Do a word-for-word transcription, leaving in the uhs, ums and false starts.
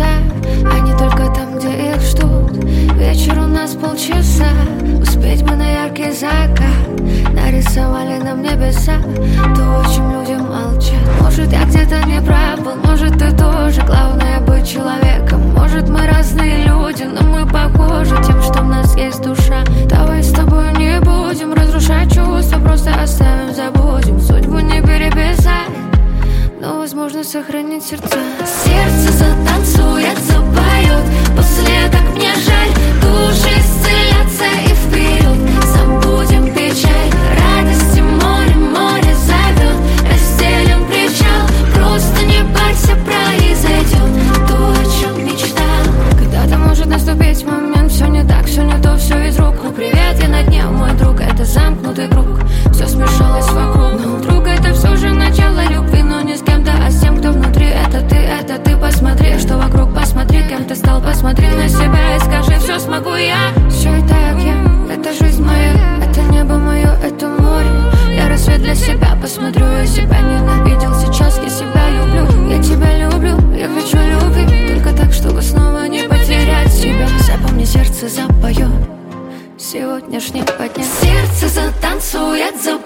небеса, а не только там, где их ждут. Вечер у нас полчаса, успеть бы на яркий закат. Нарисовали нам небеса, то, о чем люди молчат. Может, я где-то не прав был, может, ты тоже. Главное быть человеком. Может, мы разные люди, но мы похожи тем, что в нас есть душа. Давай с тобой не будем разрушать чувства, просто оставим, забудем. Судьбу не переписать, но возможно сохранить сердца. Сердце затанцует, запоет. После так мне жаль. Души исцелятся и вперед. Забудем печаль. Радости море, море зовет. Разделим причал. Просто не бойся, произойдет то, о чем мечтал. Когда-то может наступить момент, все не так, все не то, все из рук. Ну привет, я на дне, мой друг, это замкнутый круг. Все смешалось вокруг, но вдруг это все же начало любви. Но не с кем-то, а с тем, кто внутри. Это ты, это ты, посмотри, что вокруг. Посмотри, кем ты стал, посмотри на себя и скажи, все смогу я. Все и так я, это жизнь моя, это небо мое, это море. Я рассвет для себя, посмотрю, я себя ненавидел. Сейчас я себя люблю, я тебя люблю, я хочу любви. Только так, чтобы снова не потерять себя. Запомни, сердце запоет сегодняшнего дня. Сердце затанцует, запоет.